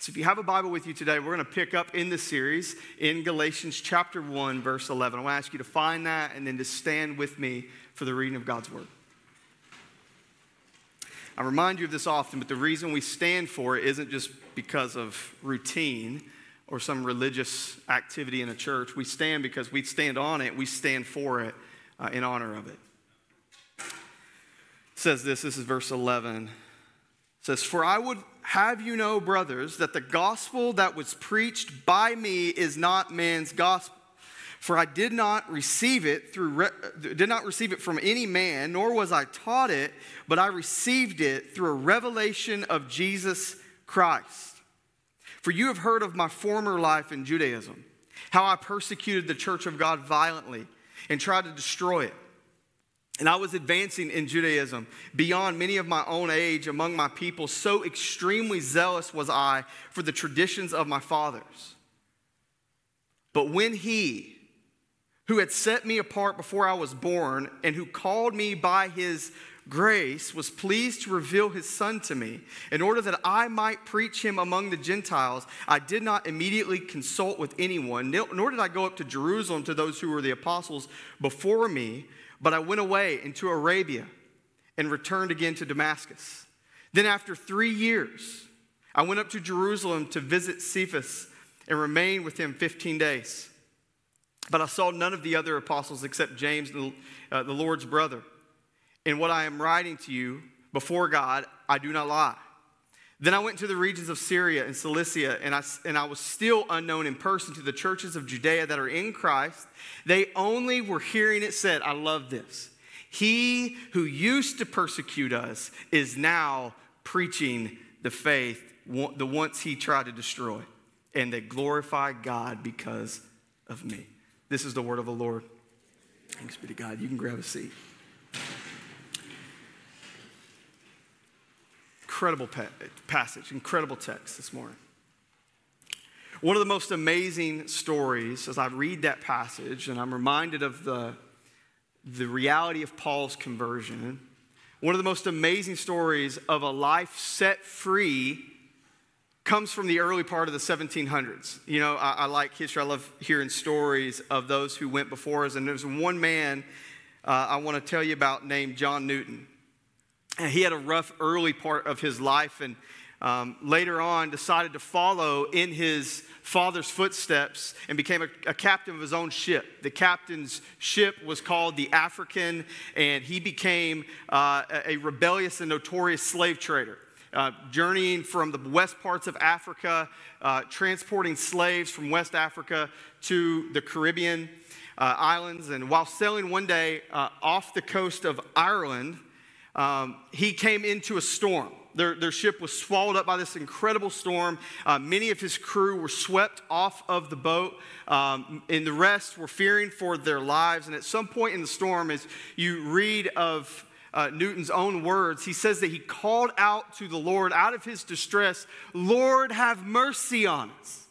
So if you have a Bible with you today, we're going to pick up in the series in Galatians chapter 1, verse 11. I want to ask you to find that and then to stand with me for the reading of God's word. I remind you of this often, but the reason we stand for it isn't just because of routine or some religious activity in a church. We stand because we stand on it. We stand for it in honor of it. It says this is verse 11. It says, "For I would have you know, brothers, that the gospel that was preached by me is not man's gospel. For I did not receive it from any man, nor was I taught it, but I received it through a revelation of Jesus Christ. For you have heard of my former life in Judaism, how I persecuted the church of God violently and tried to destroy it. And I was advancing in Judaism beyond many of my own age among my people. So extremely zealous was I for the traditions of my fathers. But when he, who had set me apart before I was born and who called me by his grace, was pleased to reveal his son to me in order that I might preach him among the Gentiles, I did not immediately consult with anyone, nor did I go up to Jerusalem to those who were the apostles before me, but I went away into Arabia and returned again to Damascus. Then after 3 years, I went up to Jerusalem to visit Cephas and remained with him 15 days. But I saw none of the other apostles except James, the Lord's brother. In what I am writing to you before God, I do not lie. Then I went to the regions of Syria and Cilicia, and I was still unknown in person to the churches of Judea that are in Christ. They only were hearing it said," I love this, "He who used to persecute us is now preaching the faith, the once he tried to destroy, and they glorify God because of me." This is the word of the Lord. Thanks be to God. You can grab a seat. Incredible passage, incredible text this morning. One of the most amazing stories as I read that passage, and I'm reminded of the reality of Paul's conversion, one of the most amazing stories of a life set free comes from the early part of the 1700s. You know, I like history. I love hearing stories of those who went before us. And there's one man I want to tell you about named John Newton. And he had a rough early part of his life, and later on decided to follow in his father's footsteps and became a captain of his own ship. The captain's ship was called the African, and he became a rebellious and notorious slave trader. Journeying from the west parts of Africa, transporting slaves from West Africa to the Caribbean islands. And while sailing one day off the coast of Ireland, he came into a storm. Their ship was swallowed up by this incredible storm. Many of his crew were swept off of the boat, and the rest were fearing for their lives. And at some point in the storm, as you read of Newton's own words, he says that he called out to the Lord out of his distress, "Lord, have mercy on us."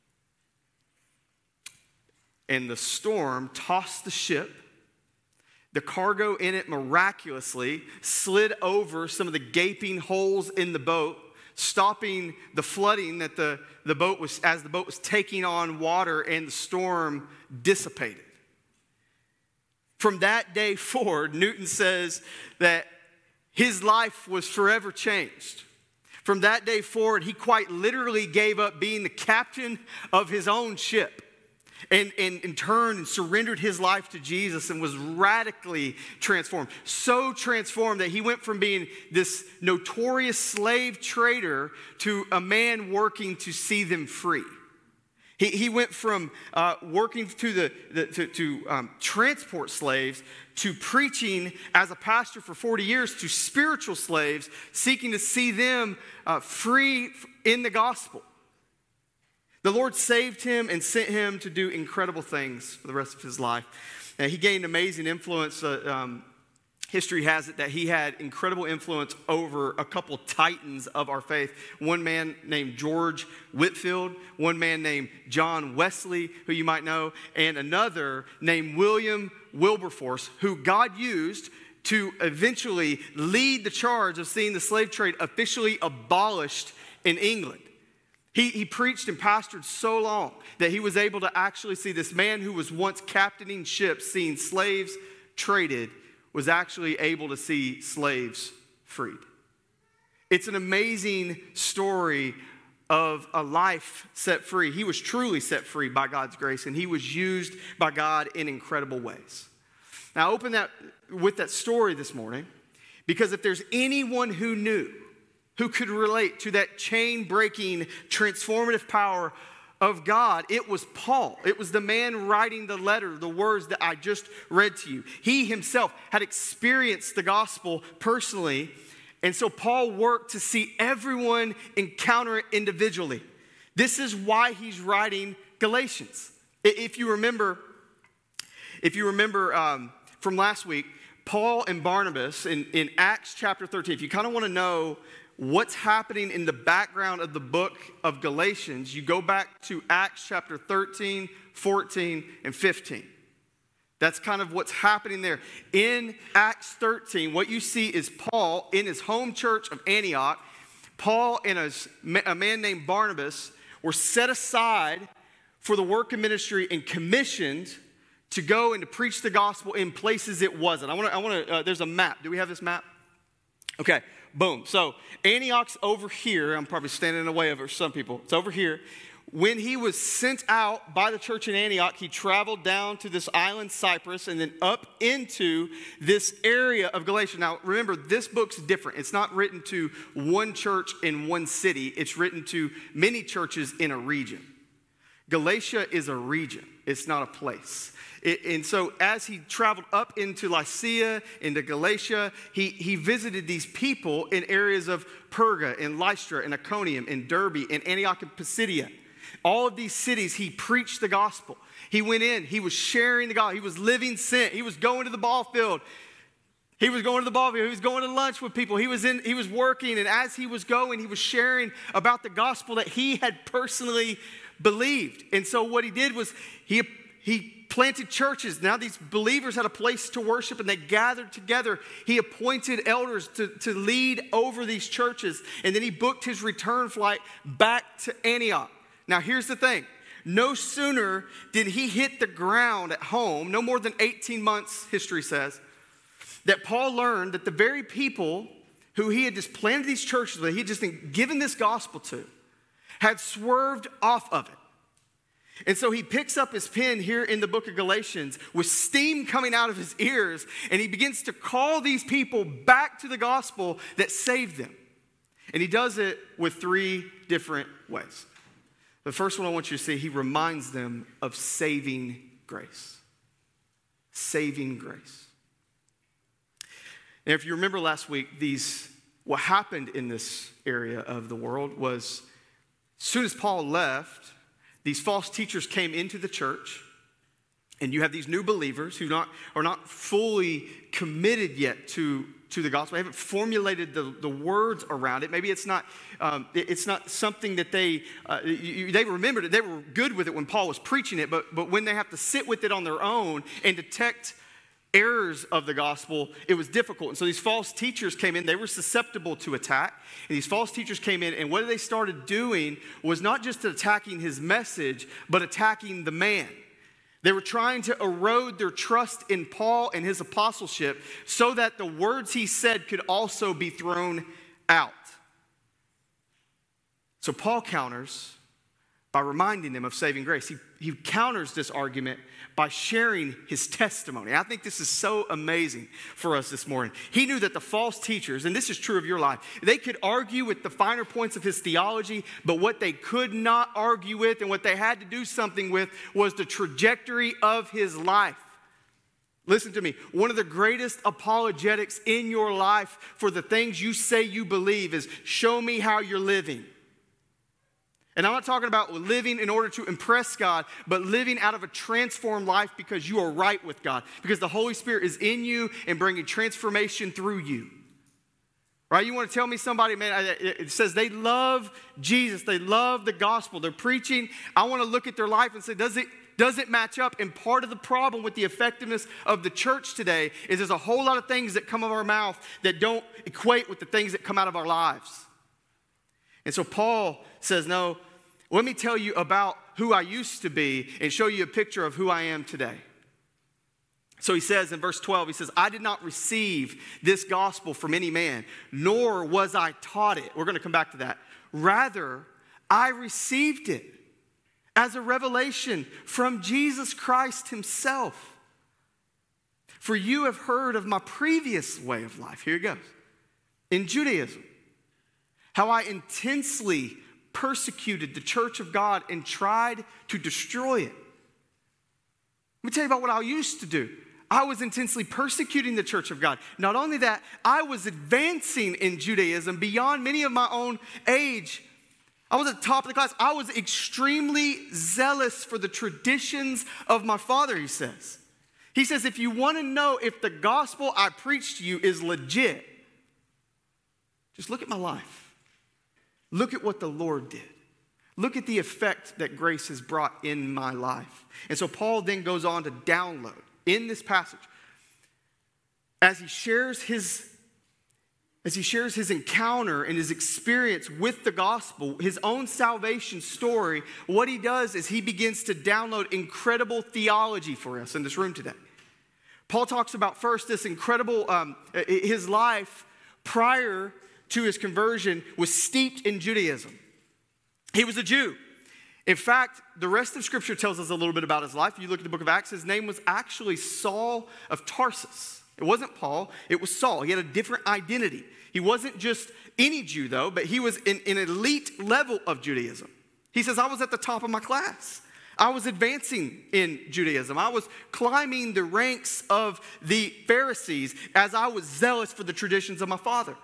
And the storm tossed the ship. The cargo in it miraculously slid over some of the gaping holes in the boat, stopping the flooding that the boat was, as the boat was taking on water, and the storm dissipated. From that day forward, Newton says that his life was forever changed. From that day forward, he quite literally gave up being the captain of his own ship and turned and surrendered his life to Jesus and was radically transformed. So transformed that he went from being this notorious slave trader to a man working to see them free. He went from working to transport slaves to preaching as a pastor for 40 years to spiritual slaves, seeking to see them free in the gospel. The Lord saved him and sent him to do incredible things for the rest of his life. And he gained amazing influence. History has it that he had incredible influence over a couple titans of our faith. One man named George Whitefield, one man named John Wesley, who you might know, and another named William Wilberforce, who God used to eventually lead the charge of seeing the slave trade officially abolished in England. He preached and pastored so long that he was able to actually see this man who was once captaining ships, seeing slaves traded, was actually able to see slaves freed. It's an amazing story of a life set free. He was truly set free by God's grace, and he was used by God in incredible ways. Now, I open that with that story this morning because if there's anyone who knew, who could relate to that chain-breaking, transformative power of God, it was Paul. It was the man writing the letter, the words that I just read to you. He himself had experienced the gospel personally, and so Paul worked to see everyone encounter it individually. This is why he's writing Galatians. If you remember from last week, Paul and Barnabas in Acts chapter 13, if you kind of want to know what's happening in the background of the book of Galatians, you go back to Acts chapter 13, 14, and 15. That's kind of what's happening there. In Acts 13, what you see is Paul in his home church of Antioch. Paul and a man named Barnabas were set aside for the work of ministry and commissioned to go and to preach the gospel in places it wasn't. There's a map. Do we have this map? Okay. Boom. So Antioch's over here. I'm probably standing in the way of some people. It's over here. When he was sent out by the church in Antioch, he traveled down to this island, Cyprus, and then up into this area of Galatia. Now, remember, this book's different. It's not written to one church in one city. It's written to many churches in a region. Galatia is a region. It's not a place. And so as he traveled up into Lycia, into Galatia, he visited these people in areas of Perga, and Lystra, and Iconium, and Derbe, and Antioch, and Pisidia. All of these cities, he preached the gospel. He went in, he was sharing the gospel. He was living sent. He was going to the ball field. He was going to lunch with people. He was working, and as he was going, he was sharing about the gospel that he had personally believed. And so what he did was he planted churches. Now these believers had a place to worship, and they gathered together. He appointed elders to lead over these churches, and then he booked his return flight back to Antioch. Now here's the thing. No sooner did he hit the ground at home, no more than 18 months, history says, that Paul learned that the very people who he had just planted these churches with, he had just been given this gospel to, had swerved off of it. And so he picks up his pen here in the book of Galatians with steam coming out of his ears, and he begins to call these people back to the gospel that saved them. And he does it with three different ways. The first one I want you to see, he reminds them of saving grace. Saving grace. And if you remember last week, what happened in this area of the world was, as soon as Paul left, these false teachers came into the church, and you have these new believers who are not fully committed yet to the gospel. They haven't formulated the words around it. Maybe it's not something that they remembered it. They were good with it when Paul was preaching it, but when they have to sit with it on their own and detect errors of the gospel, it was difficult. And so these false teachers came in. They were susceptible to attack. And these false teachers came in, and what they started doing was not just attacking his message, but attacking the man. They were trying to erode their trust in Paul and his apostleship so that the words he said could also be thrown out. So Paul counters by reminding them of saving grace. He counters this argument by sharing his testimony. I think this is so amazing for us this morning. He knew that the false teachers, and this is true of your life, they could argue with the finer points of his theology, but what they could not argue with and what they had to do something with was the trajectory of his life. Listen to me. One of the greatest apologetics in your life for the things you say you believe is show me how you're living. And I'm not talking about living in order to impress God, but living out of a transformed life because you are right with God, because the Holy Spirit is in you and bringing transformation through you. Right? You want to tell me somebody, man, it says they love Jesus, they love the gospel, they're preaching. I want to look at their life and say, does it match up? And part of the problem with the effectiveness of the church today is there's a whole lot of things that come out of our mouth that don't equate with the things that come out of our lives. And so Paul says, no, Let me tell you about who I used to be and show you a picture of who I am today. So he says in verse 12, he says, I did not receive this gospel from any man, nor was I taught it. We're going to come back to that. Rather, I received it as a revelation from Jesus Christ himself. For you have heard of my previous way of life. Here it goes. In Judaism, how I intensely persecuted the church of God and tried to destroy it. Let me tell you about what I used to do. I was intensely persecuting the church of God. Not only that, I was advancing in Judaism beyond many of my own age. I was at the top of the class. I was extremely zealous for the traditions of my father, he says. He says, if you want to know if the gospel I preach to you is legit, just look at my life. Look at what the Lord did. Look at the effect that grace has brought in my life. And so Paul then goes on to download in this passage, as he shares his encounter and his experience with the gospel, his own salvation story, what he does is he begins to download incredible theology for us in this room today. Paul talks about first this incredible, his life prior to his conversion was steeped in Judaism. He was a Jew. In fact, the rest of Scripture tells us a little bit about his life. You look at the book of Acts, his name was actually Saul of Tarsus. It wasn't Paul, it was Saul. He had a different identity. He wasn't just any Jew, though, but he was in an elite level of Judaism. He says, I was at the top of my class. I was advancing in Judaism. I was climbing the ranks of the Pharisees as I was zealous for the traditions of my father.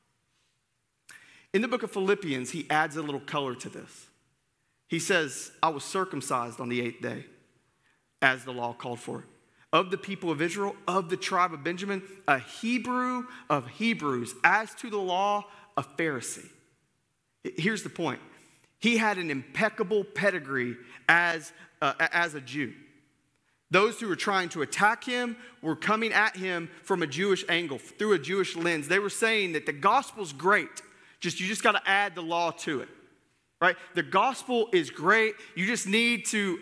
In the book of Philippians, he adds a little color to this. He says, I was circumcised on the 8th day, as the law called for. Of the people of Israel, of the tribe of Benjamin, a Hebrew of Hebrews, as to the law, a Pharisee. Here's the point. He had an impeccable pedigree as a Jew. Those who were trying to attack him were coming at him from a Jewish angle, through a Jewish lens. They were saying that the gospel's great. You just got to add the law to it, right? The gospel is great. You just need to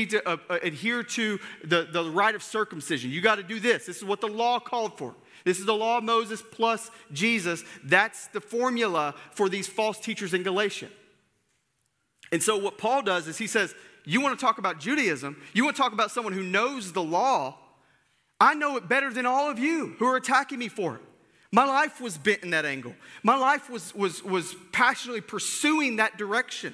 adhere to the rite of circumcision. You got to do this. This is what the law called for. This is the law of Moses plus Jesus. That's the formula for these false teachers in Galatia. And so what Paul does is he says, you want to talk about Judaism? You want to talk about someone who knows the law? I know it better than all of you who are attacking me for it. My life was bent in that angle. My life was passionately pursuing that direction.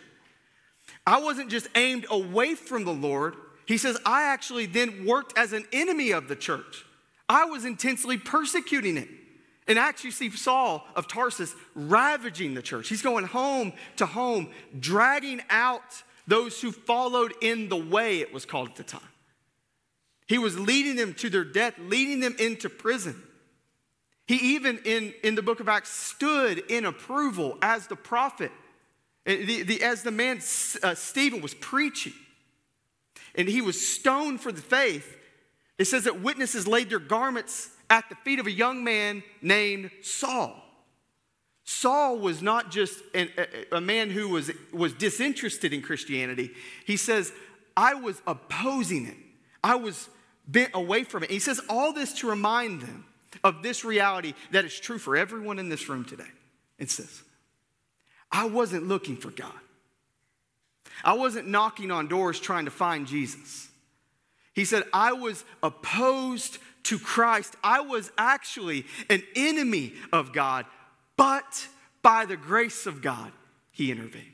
I wasn't just aimed away from the Lord. He says, I actually then worked as an enemy of the church. I was intensely persecuting it. In Acts, you see Saul of Tarsus ravaging the church. He's going home to home, dragging out those who followed in the way, it was called at the time. He was leading them to their death, leading them into prison. He even, in the book of Acts, stood in approval as the prophet, as the man Stephen was preaching. And he was stoned for the faith. It says that witnesses laid their garments at the feet of a young man named Saul. Saul was not just a man who was disinterested in Christianity. He says, I was opposing it. I was bent away from it. And he says all this to remind them of this reality that is true for everyone in this room today. It says, I wasn't looking for God. I wasn't knocking on doors trying to find Jesus. He said, I was opposed to Christ. I was actually an enemy of God, but by the grace of God, he intervened.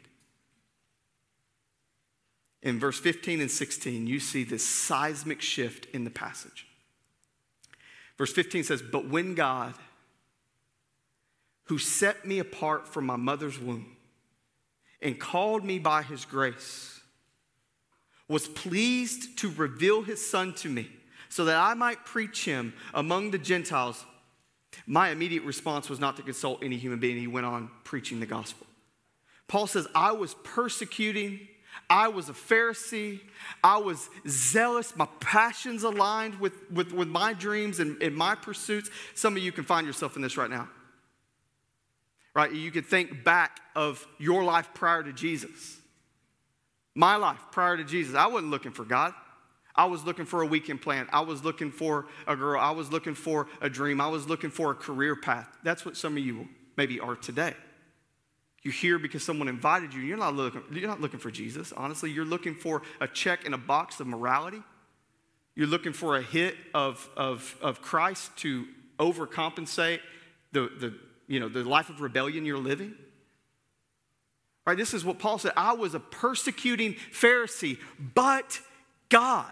In verse 15 and 16, you see this seismic shift in the passage. Verse 15 says, but when God, who set me apart from my mother's womb and called me by his grace, was pleased to reveal his son to me so that I might preach him among the Gentiles, my immediate response was not to consult any human being. He went on preaching the gospel. Paul says, I was persecuting. I was a Pharisee. I was zealous. My passions aligned with my dreams and my pursuits. Some of you can find yourself in this right now. Right? You can think back of your life prior to Jesus. My life prior to Jesus, I wasn't looking for God. I was looking for a weekend plan. I was looking for a girl. I was looking for a dream. I was looking for a career path. That's what some of you maybe are today. You're here because someone invited you. You're not looking for Jesus. Honestly, you're looking for a check in a box of morality. You're looking for a hit of Christ to overcompensate the life of rebellion you're living. Right, this is what Paul said. I was a persecuting Pharisee, but God.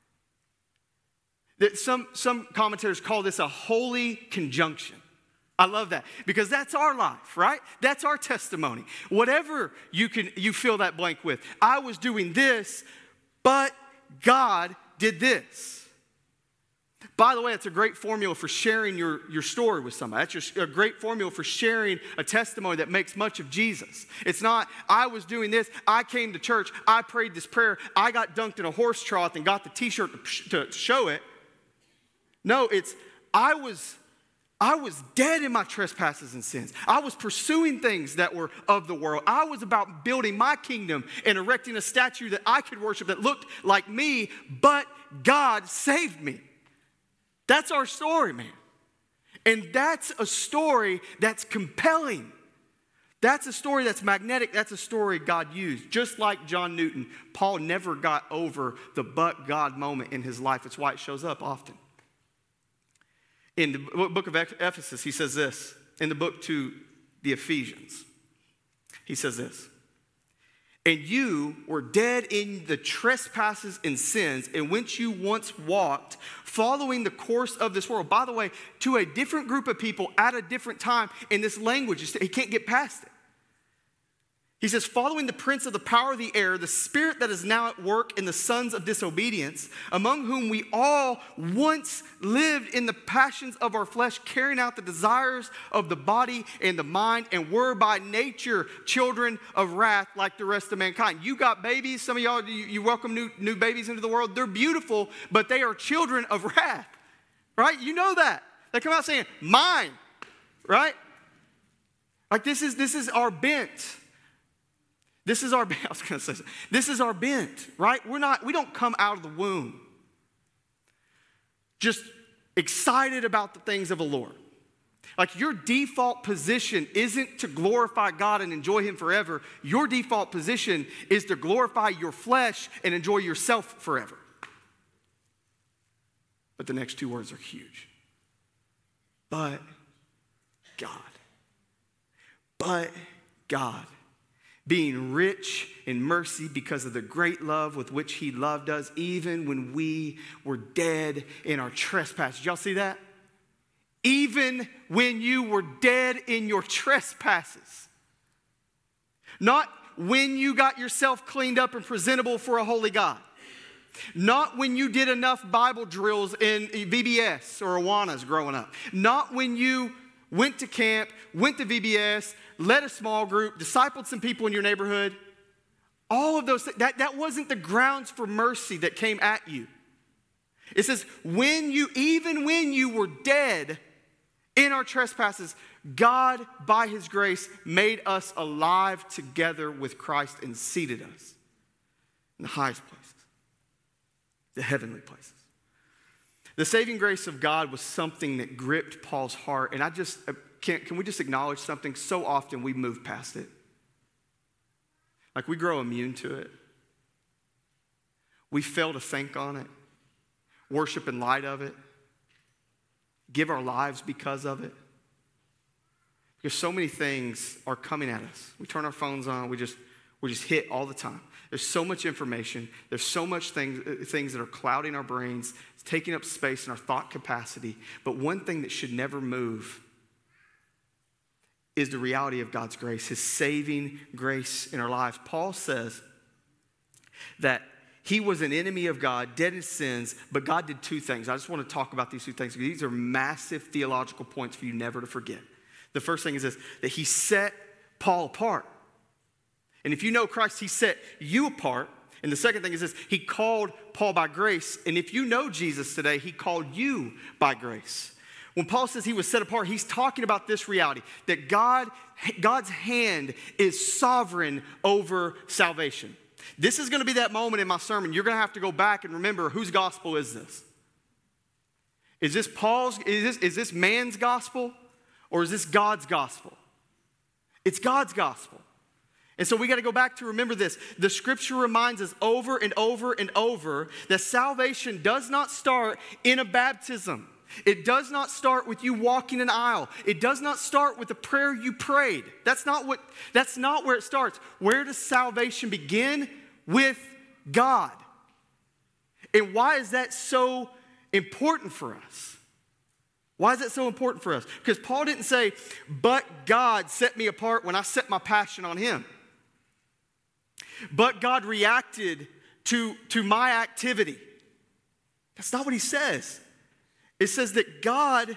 That some commentators call this a holy conjunction. I love that because that's our life, right? That's our testimony. Whatever you fill that blank with. I was doing this, but God did this. By the way, it's a great formula for sharing your story with somebody. That's just a great formula for sharing a testimony that makes much of Jesus. It's not, I was doing this, I came to church, I prayed this prayer, I got dunked in a horse trough and got the t-shirt to show it. No, it's, I was dead in my trespasses and sins. I was pursuing things that were of the world. I was about building my kingdom and erecting a statue that I could worship that looked like me, but God saved me. That's our story, man. And that's a story that's compelling. That's a story that's magnetic. That's a story God used. Just like John Newton, Paul never got over the but God moment in his life. It's why it shows up often. In the book of Ephesus, he says this. In the book to the Ephesians, he says this. And you were dead in the trespasses and sins in which you once walked, following the course of this world. By the way, to a different group of people at a different time in this language. He can't get past it. He says, following the prince of the power of the air, the spirit that is now at work in the sons of disobedience, among whom we all once lived in the passions of our flesh, carrying out the desires of the body and the mind, and were by nature children of wrath like the rest of mankind. You got babies. Some of y'all, you welcome new babies into the world. They're beautiful, but they are children of wrath, right? You know that. They come out saying, mine, right? Like this is our bent. This is our bent, right? We don't come out of the womb just excited about the things of the Lord. Like your default position isn't to glorify God and enjoy Him forever. Your default position is to glorify your flesh and enjoy yourself forever. But the next two words are huge. But God. But God. Being rich in mercy because of the great love with which He loved us, even when we were dead in our trespasses. Y'all see that? Even when you were dead in your trespasses. Not when you got yourself cleaned up and presentable for a holy God. Not when you did enough Bible drills in VBS or Awanas growing up. Not when you went to camp, went to VBS, led a small group, discipled some people in your neighborhood. All of those things, that wasn't the grounds for mercy that came at you. It says, even when you were dead in our trespasses, God, by His grace, made us alive together with Christ and seated us in the highest places, the heavenly places. The saving grace of God was something that gripped Paul's heart, and can we just acknowledge something? So often we move past it. Like we grow immune to it. We fail to think on it, worship in light of it, give our lives because of it. Because so many things are coming at us. We turn our phones on, we just hit all the time. There's so much information. There's so much things that are clouding our brains. It's taking up space in our thought capacity. But one thing that should never move is the reality of God's grace, His saving grace in our lives. Paul says that he was an enemy of God, dead in sins, but God did two things. I just want to talk about these two things. These are massive theological points for you never to forget. The first thing is this, that He set Paul apart. And if you know Christ, He set you apart. And the second thing is this, He called Paul by grace. And if you know Jesus today, He called you by grace. When Paul says he was set apart, he's talking about this reality, that God's hand is sovereign over salvation. This is going to be that moment in my sermon. You're going to have to go back and remember, whose gospel is this? Is this Paul's, is this man's gospel, or is this God's gospel? It's God's gospel. And so we got to go back to remember this. The scripture reminds us over and over and over that salvation does not start in a baptism. It does not start with you walking an aisle. It does not start with the prayer you prayed. That's not where it starts. Where does salvation begin? With God. And why is that so important for us? Why is that so important for us? Because Paul didn't say, but God set me apart when I set my passion on him. But God reacted to my activity. That's not what he says. It says that God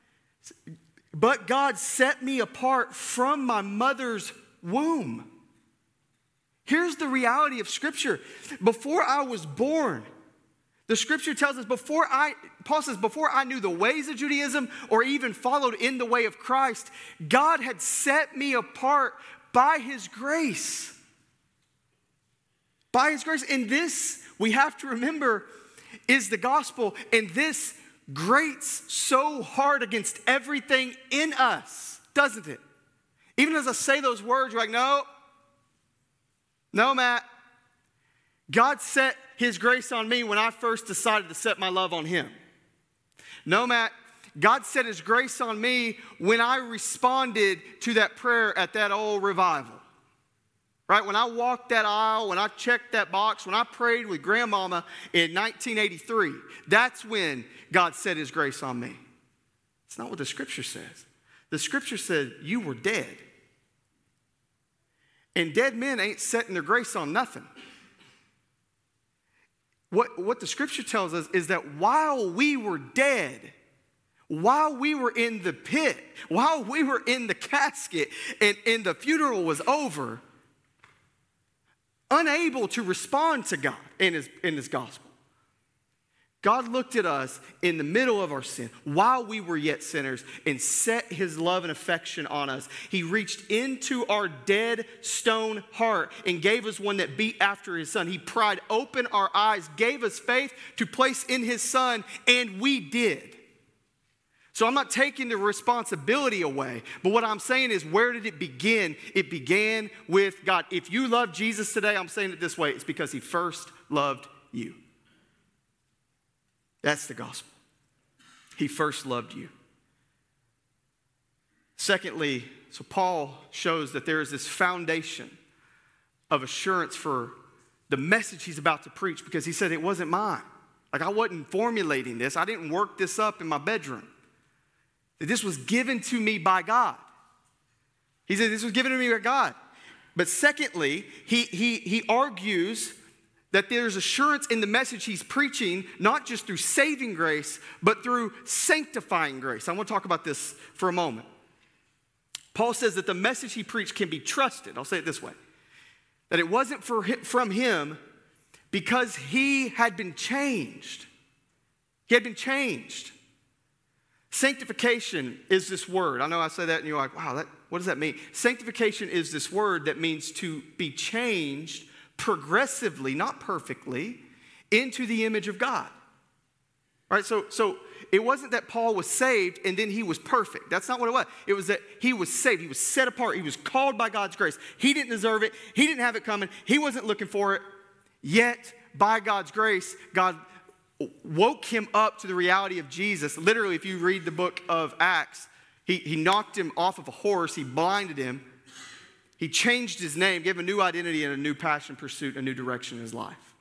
set me apart from my mother's womb. Here's the reality of Scripture. Before I was born, the Scripture tells us Paul says, before I knew the ways of Judaism or even followed in the way of Christ, God had set me apart by his grace. By his grace. And this, we have to remember, is the gospel. And this grates so hard against everything in us, doesn't it? Even as I say those words, you're like, no, Matt. God set his grace on me when I first decided to set my love on him. No, Matt. God set his grace on me when I responded to that prayer at that old revival. Right? When I walked that aisle, when I checked that box, when I prayed with grandmama in 1983, that's when God set his grace on me. It's not what the scripture says. The scripture said you were dead. And dead men ain't setting their grace on nothing. What the scripture tells us is that while we were dead, while we were in the pit, while we were in the casket and the funeral was over, unable to respond to God in his gospel, God looked at us in the middle of our sin while we were yet sinners and set his love and affection on us. He reached into our dead stone heart and gave us one that beat after his son. He pried open our eyes, gave us faith to place in his son, and we did. So I'm not taking the responsibility away, but what I'm saying is, where did it begin? It began with God. If you love Jesus today, I'm saying it this way, it's because he first loved you. That's the gospel. He first loved you. Secondly, so Paul shows that there is this foundation of assurance for the message he's about to preach, because he said it wasn't mine. Like, I wasn't formulating this. I didn't work this up in my bedroom. This was given to me by God. He said this was given to me by God. But secondly, he argues that there's assurance in the message he's preaching, not just through saving grace, but through sanctifying grace. I want to talk about this for a moment. Paul says that the message he preached can be trusted. I'll say it this way. That it wasn't from him because he had been changed. He had been changed. Sanctification is this word. I know I say that and you're like, wow, what does that mean? Sanctification is this word that means to be changed progressively, not perfectly, into the image of God. All right, so it wasn't that Paul was saved and then he was perfect. That's not what it was. It was that he was saved. He was set apart. He was called by God's grace. He didn't deserve it. He didn't have it coming. He wasn't looking for it. Yet, by God's grace, God woke him up to the reality of Jesus. Literally, if you read the book of Acts, he knocked him off of a horse. He blinded him. He changed his name, gave him a new identity and a new passion, pursuit, a new direction in his life.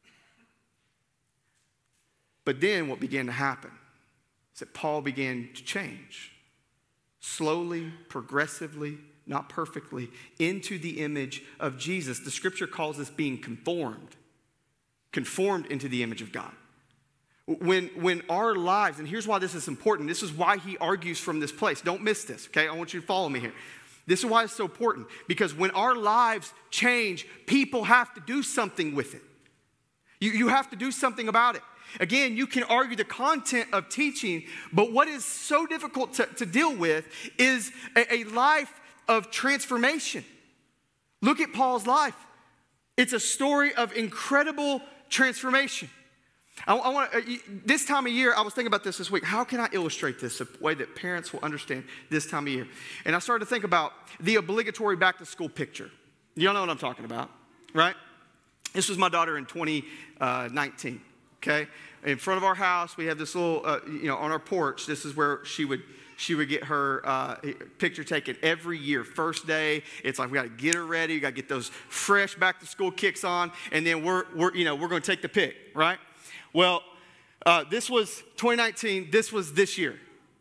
But then what began to happen is that Paul began to change. Slowly, progressively, not perfectly, into the image of Jesus. The scripture calls us being conformed into the image of God. When our lives, and here's why this is important. This is why he argues from this place. Don't miss this, okay? I want you to follow me here. This is why it's so important. Because when our lives change, people have to do something with it. You have to do something about it. Again, you can argue the content of teaching, but what is so difficult to deal with is a life of transformation. Look at Paul's life. It's a story of incredible transformation. This time of year, I was thinking about this week. How can I illustrate this a way that parents will understand this time of year? And I started to think about the obligatory back-to-school picture. Y'all know what I'm talking about, right? This was my daughter in 2019, okay? In front of our house, we have this little, on our porch, this is where she would get her picture taken every year. First day, it's like we got to get her ready. We got to get those fresh back-to-school kicks on, and then we're going to take the pic, right? Well, this was 2019. This was this year.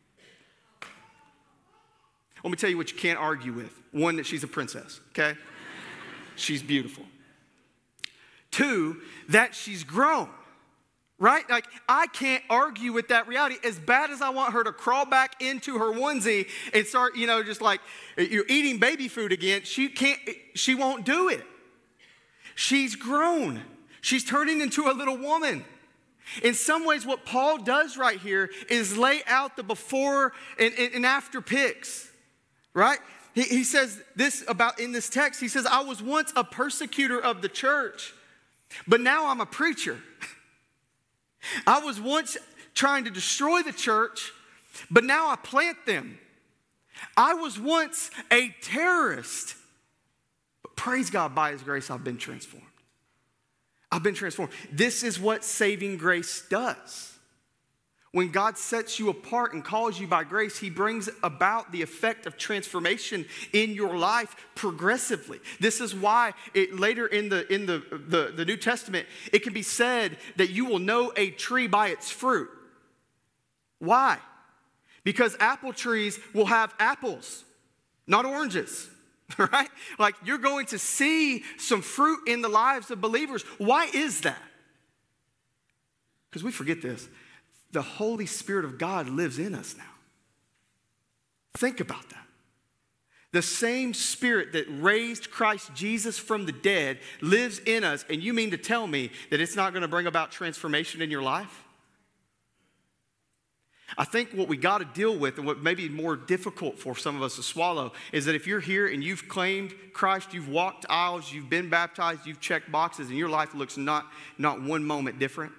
Let me tell you what you can't argue with. One, that she's a princess, okay? She's beautiful. Two, that she's grown, right? Like, I can't argue with that reality. As bad as I want her to crawl back into her onesie and start, just like you're eating baby food again, she won't do it. She's grown. She's turning into a little woman. In some ways, what Paul does right here is lay out the before and after pics, right? He says this about in this text. He says, I was once a persecutor of the church, but now I'm a preacher. I was once trying to destroy the church, but now I plant them. I was once a terrorist, but praise God, by His grace, I've been transformed. I've been transformed. This is what saving grace does. When God sets you apart and calls you by grace, He brings about the effect of transformation in your life progressively. This is why later in the New Testament, it can be said that you will know a tree by its fruit. Why? Because apple trees will have apples, not oranges. Right? Like, you're going to see some fruit in the lives of believers. Why is that? Because we forget this. The Holy Spirit of God lives in us now. Think about that. The same Spirit that raised Christ Jesus from the dead lives in us, and you mean to tell me that it's not going to bring about transformation in your life? I think what we got to deal with, and what may be more difficult for some of us to swallow, is that if you're here and you've claimed Christ, you've walked aisles, you've been baptized, you've checked boxes, and your life looks not one moment different.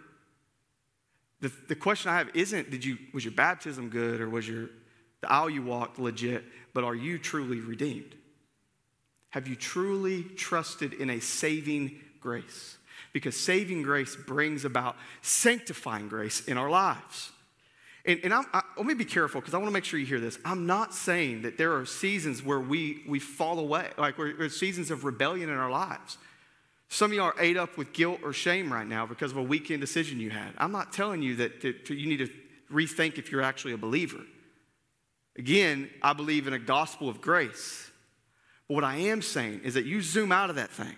The question I have isn't, was your baptism good, or was the aisle you walked legit, but are you truly redeemed? Have you truly trusted in a saving grace? Because saving grace brings about sanctifying grace in our lives. And let me be careful, because I want to make sure you hear this. I'm not saying that there are seasons where we fall away, like there's seasons of rebellion in our lives. Some of you are ate up with guilt or shame right now because of a weekend decision you had. I'm not telling you that you need to rethink if you're actually a believer. Again, I believe in a gospel of grace. But what I am saying is that you zoom out of that thing.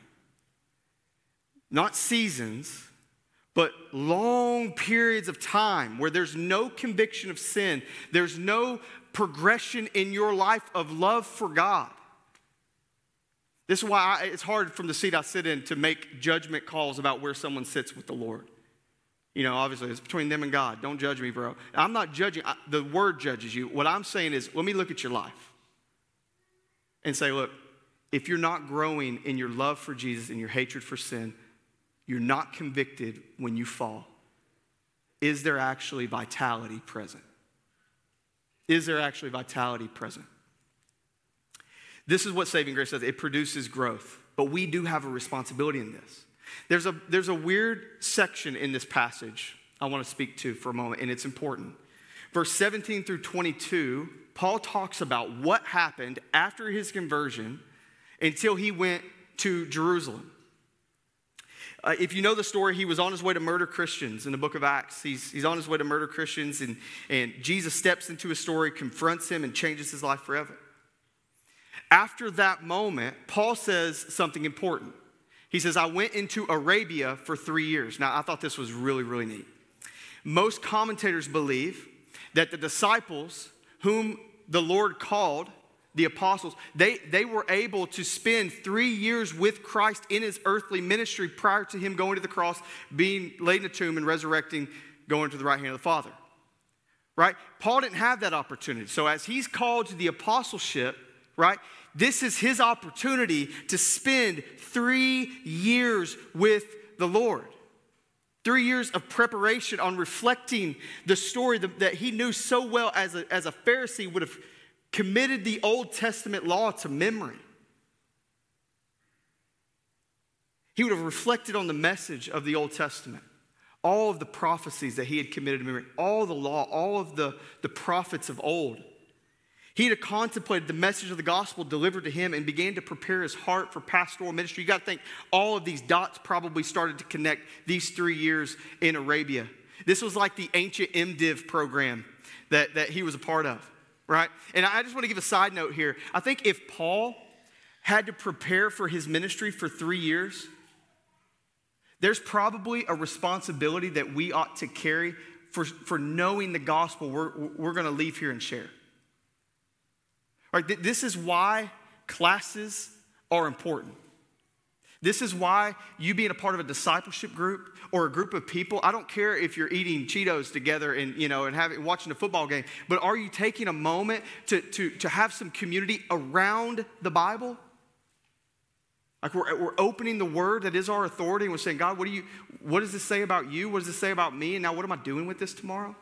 Not seasons, but long periods of time where there's no conviction of sin. There's no progression in your life of love for God. This is why it's hard from the seat I sit in to make judgment calls about where someone sits with the Lord. Obviously, it's between them and God. Don't judge me, bro. I'm not judging. The Word judges you. What I'm saying is, let me look at your life and say, look, if you're not growing in your love for Jesus and your hatred for sin, you're not convicted when you fall. Is there actually vitality present? Is there actually vitality present? This is what saving grace does. It produces growth. But we do have a responsibility in this. There's a weird section in this passage I want to speak to for a moment, and it's important. Verse 17 through 22, Paul talks about what happened after his conversion until he went to Jerusalem. If you know the story, he was on his way to murder Christians in the book of Acts. He's on his way to murder Christians, and Jesus steps into his story, confronts him, and changes his life forever. After that moment, Paul says something important. He says, I went into Arabia for 3 years. Now, I thought this was really, really neat. Most commentators believe that the disciples whom the Lord called, the apostles, they were able to spend 3 years with Christ in his earthly ministry prior to him going to the cross, being laid in a tomb and resurrecting, going to the right hand of the Father. Right? Paul didn't have that opportunity. So as he's called to the apostleship, right? This is his opportunity to spend 3 years with the Lord. 3 years of preparation on reflecting the story that he knew so well as a Pharisee would have committed the Old Testament law to memory. He would have reflected on the message of the Old Testament, all of the prophecies that he had committed to memory, all the law, all of the prophets of old. He had contemplated the message of the gospel delivered to him and began to prepare his heart for pastoral ministry. You got to think all of these dots probably started to connect these 3 years in Arabia. This was like the ancient MDiv program that he was a part of, right? And I just want to give a side note here. I think if Paul had to prepare for his ministry for 3 years, there's probably a responsibility that we ought to carry for knowing the gospel we're going to leave here and share. Right, this is why classes are important. This is why you being a part of a discipleship group or a group of people, I don't care if you're eating Cheetos together and watching a football game, but are you taking a moment to have some community around the Bible? Like we're opening the word that is our authority and we're saying, God, what does this say about you? What does this say about me? And now what am I doing with this tomorrow?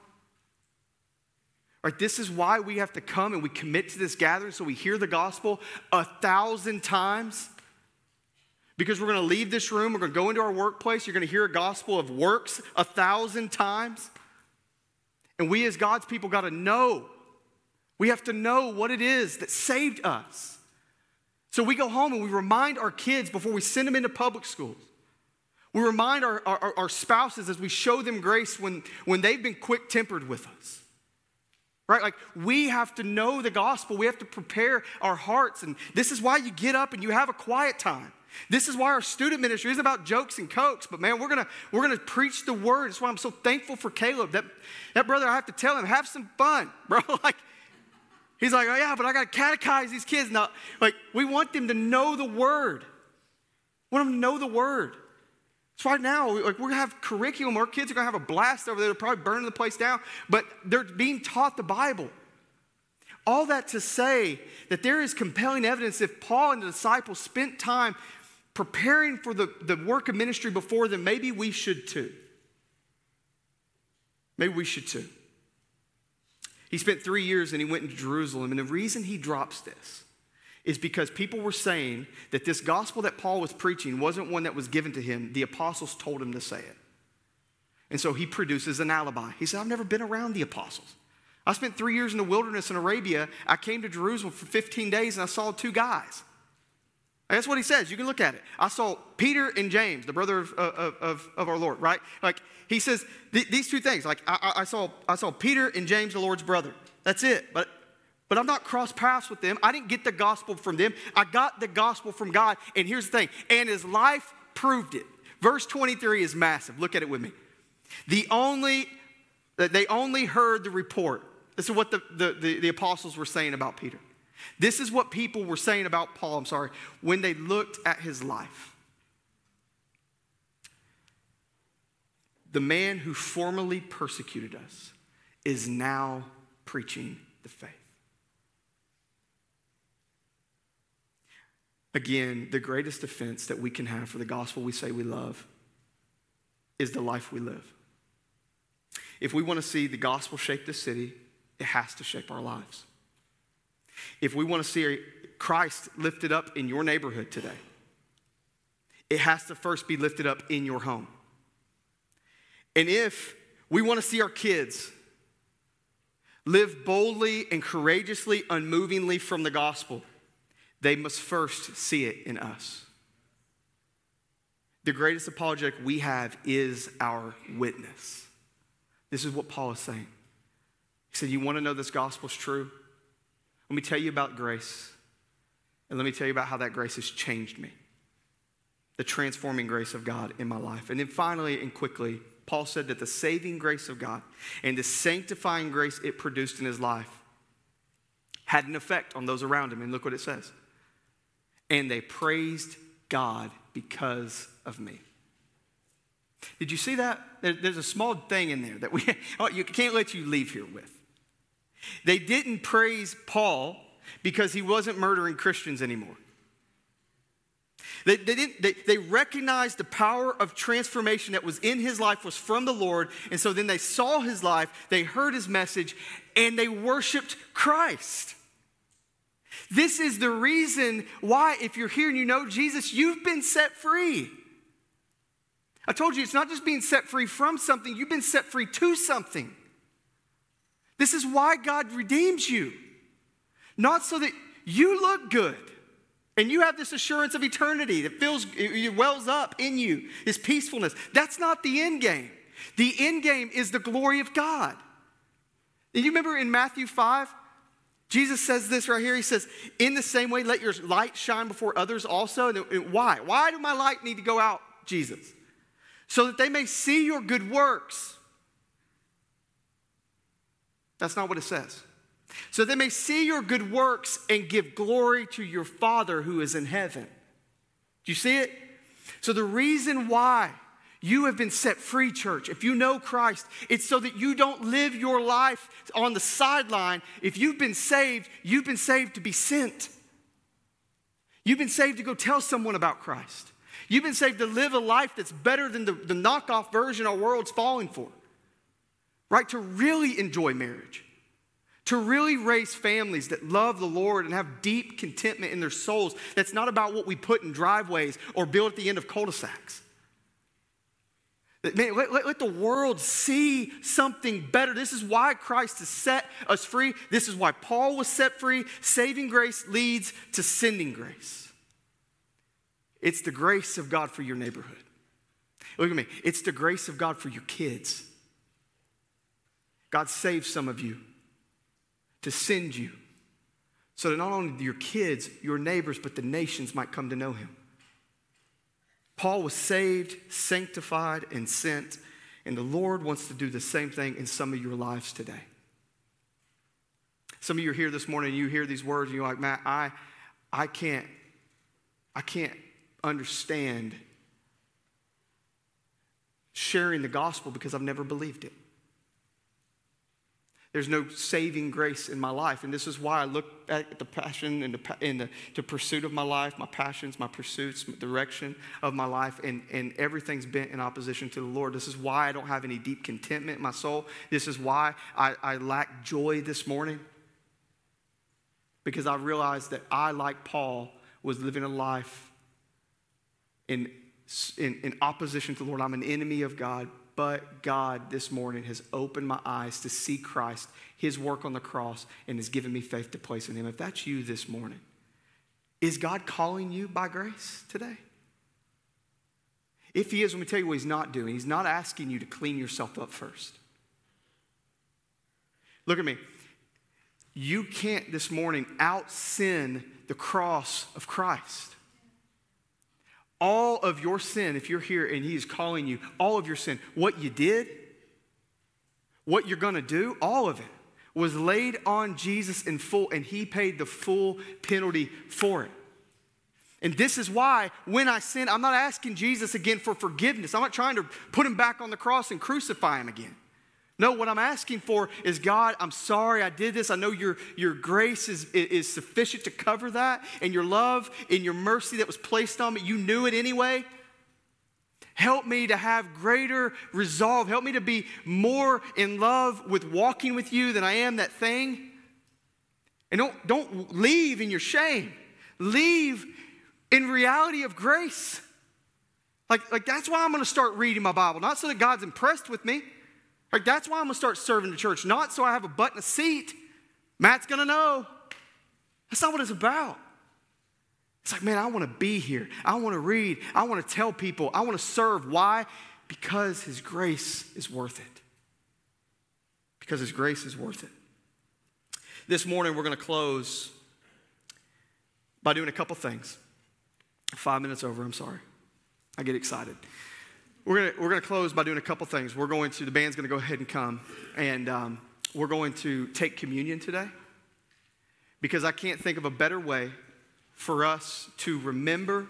Right, this is why we have to come and we commit to this gathering so we hear the gospel 1,000 times. Because we're going to leave this room, we're going to go into our workplace, you're going to hear a gospel of works 1,000 times. And we as God's people got to know. We have to know what it is that saved us. So we go home and we remind our kids before we send them into public schools. We remind our spouses as we show them grace when they've been quick-tempered with us. Right? Like we have to know the gospel. We have to prepare our hearts. And this is why you get up and you have a quiet time. This is why our student ministry isn't about jokes and cokes, but man, we're gonna preach the word. That's why I'm so thankful for Caleb. That brother, I have to tell him, have some fun, bro. Like he's like, oh yeah, but I gotta catechize these kids. Now, like we want them to know the word. We want them to know the word. So right now, we're going to have curriculum. Our kids are going to have a blast over there. They're probably burning the place down. But they're being taught the Bible. All that to say that there is compelling evidence if Paul and the disciples spent time preparing for the work of ministry before them, maybe we should too. Maybe we should too. He spent 3 years and he went into Jerusalem. And the reason he drops this is because people were saying that this gospel that Paul was preaching wasn't one that was given to him. The apostles told him to say it. And so he produces an alibi. He said, I've never been around the apostles. I spent 3 years in the wilderness in Arabia. I came to Jerusalem for 15 days and I saw 2 guys. And that's what he says. You can look at it. I saw Peter and James, the brother of our Lord, right? Like he says these 2 things. Like I saw Peter and James, the Lord's brother. That's it. But I'm not cross paths with them. I didn't get the gospel from them. I got the gospel from God. And here's the thing. And his life proved it. Verse 23 is massive. Look at it with me. They only heard the report. This is what the apostles were saying about Peter. This is what people were saying about Paul, when they looked at his life. The man who formerly persecuted us is now preaching the faith. Again, the greatest offense that we can have for the gospel we say we love is the life we live. If we want to see the gospel shape this city, it has to shape our lives. If we want to see Christ lifted up in your neighborhood today, it has to first be lifted up in your home. And if we want to see our kids live boldly and courageously, unmovingly from the gospel, they must first see it in us. The greatest apologetic we have is our witness. This is what Paul is saying. He said, you want to know this gospel is true? Let me tell you about grace. And let me tell you about how that grace has changed me. The transforming grace of God in my life. And then finally and quickly, Paul said that the saving grace of God and the sanctifying grace it produced in his life had an effect on those around him. And look what it says. And they praised God because of me. Did you see that? There's a small thing in there that you can't let you leave here with. They didn't praise Paul because he wasn't murdering Christians anymore. They recognized the power of transformation that was in his life was from the Lord. And so then they saw his life, they heard his message, and they worshiped Christ. This is the reason why, if you're here and you know Jesus, you've been set free. I told you, it's not just being set free from something, you've been set free to something. This is why God redeems you. Not so that you look good and you have this assurance of eternity that it wells up in you, this peacefulness. That's not the end game. The end game is the glory of God. And you remember in Matthew 5, Jesus says this right here. He says, in the same way, let your light shine before others also. And why? Why do my light need to go out, Jesus? So that they may see your good works. That's not what it says. So they may see your good works and give glory to your Father who is in heaven. Do you see it? So the reason why you have been set free, church, if you know Christ, it's so that you don't live your life on the sideline. If you've been saved to be sent. You've been saved to go tell someone about Christ. You've been saved to live a life that's better than the knockoff version our world's falling for. Right? To really enjoy marriage. To really raise families that love the Lord and have deep contentment in their souls. That's not about what we put in driveways or build at the end of cul-de-sacs. Man, let the world see something better. This is why Christ has set us free. This is why Paul was set free. Saving grace leads to sending grace. It's the grace of God for your neighborhood. Look at me. It's the grace of God for your kids. God saved some of you to send you so that not only your kids, your neighbors, but the nations might come to know him. Paul was saved, sanctified, and sent, and the Lord wants to do the same thing in some of your lives today. Some of you are here this morning and you hear these words and you're like, Matt, I can't understand sharing the gospel because I've never believed it. There's no saving grace in my life. And this is why I look at the passion and the pursuit of my life, my passions, my pursuits, my direction of my life, and everything's bent in opposition to the Lord. This is why I don't have any deep contentment in my soul. This is why I lack joy this morning. Because I realized that I, like Paul, was living a life in opposition to the Lord. I'm an enemy of God. But God this morning has opened my eyes to see Christ, his work on the cross, and has given me faith to place in him. If that's you this morning, is God calling you by grace today? If he is, let me tell you what he's not doing. He's not asking you to clean yourself up first. Look at me. You can't this morning out-sin the cross of Christ. All of your sin, if you're here and he's calling you, all of your sin, what you did, what you're going to do, all of it was laid on Jesus in full, and he paid the full penalty for it. And this is why when I sin, I'm not asking Jesus again for forgiveness. I'm not trying to put him back on the cross and crucify him again. No, what I'm asking for is, God, I'm sorry I did this. I know your grace is sufficient to cover that, and your love and your mercy that was placed on me, you knew it anyway. Help me to have greater resolve. Help me to be more in love with walking with you than I am that thing. And don't leave in your shame. Leave in reality of grace. Like that's why I'm going to start reading my Bible. Not so that God's impressed with me. Like, that's why I'm going to start serving the church. Not so I have a butt in a seat. Matt's going to know. That's not what it's about. It's like, man, I want to be here. I want to read. I want to tell people. I want to serve. Why? Because his grace is worth it. Because his grace is worth it. This morning, we're going to close by doing a couple things. 5 minutes over, I'm sorry. I get excited. We're going to close by doing a couple things. The band's going to go ahead and come, and we're going to take communion today, because I can't think of a better way for us to remember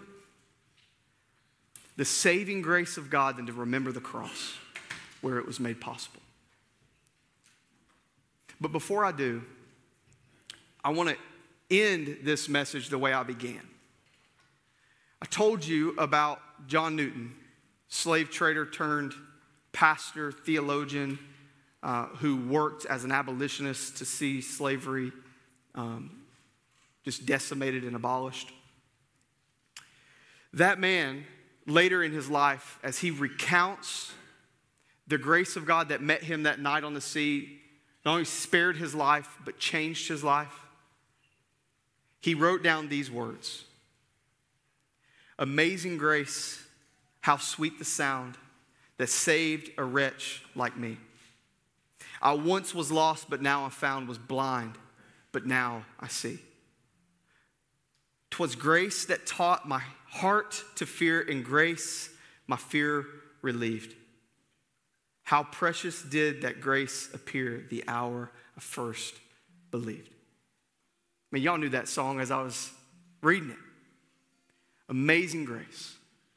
the saving grace of God than to remember the cross where it was made possible. But before I do, I want end this message the way I began. I told you about John Newton, slave trader turned pastor, theologian, who worked as an abolitionist to see slavery just decimated and abolished. That man, later in his life, as he recounts the grace of God that met him that night on the sea, not only spared his life, but changed his life, he wrote down these words. Amazing grace, how sweet the sound that saved a wretch like me. I once was lost, but now I found, was blind, but now I see. 'Twas grace that taught my heart to fear, and grace my fear relieved. How precious did that grace appear the hour I first believed. I mean, y'all knew that song as I was reading it. Amazing grace.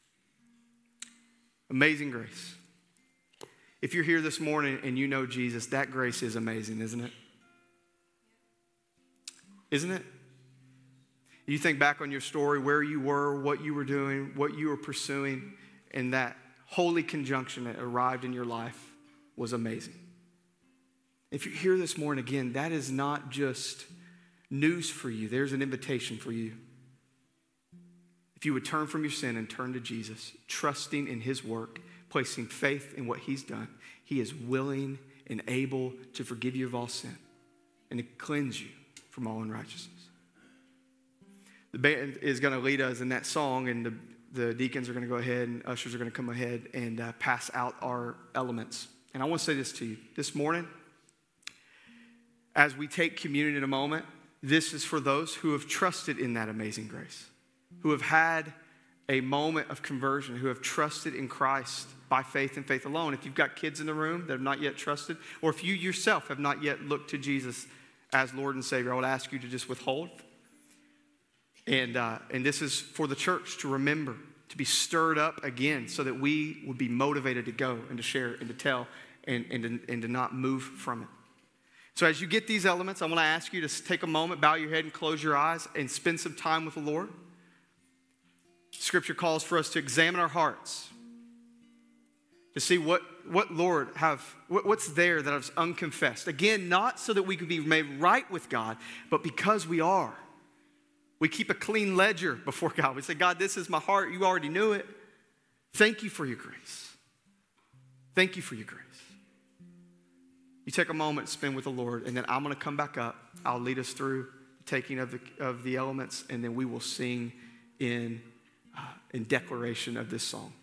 Amazing grace. If you're here this morning and you know Jesus, that grace is amazing, isn't it? Isn't it? You think back on your story, where you were, what you were doing, what you were pursuing, and that holy conjunction that arrived in your life was amazing. If you're here this morning, again, that is not just news for you. There's an invitation for you. If you would turn from your sin and turn to Jesus, trusting in his work, placing faith in what he's done, he is willing and able to forgive you of all sin and to cleanse you from all unrighteousness. The band is going to lead us in that song, and the deacons are going to go ahead and ushers are going to come ahead and pass out our elements. And I want to say this to you. This morning, as we take communion in a moment, this is for those who have trusted in that amazing grace, who have had a moment of conversion, who have trusted in Christ by faith and faith alone. If you've got kids in the room that have not yet trusted, or if you yourself have not yet looked to Jesus as Lord and Savior, I would ask you to just withhold. And this is for the church to remember, to be stirred up again so that we would be motivated to go and to share and to tell and to not move from it. So as you get these elements, I want to ask you to take a moment, bow your head and close your eyes and spend some time with the Lord. Scripture calls for us to examine our hearts, to see what Lord what's there that is unconfessed. Again, not so that we could be made right with God, but because we are. We keep a clean ledger before God. We say, God, this is my heart. You already knew it. Thank you for your grace. Thank you for your grace. You take a moment, spend with the Lord, and then I'm going to come back up. I'll lead us through the taking of the elements, and then we will sing in declaration of this song.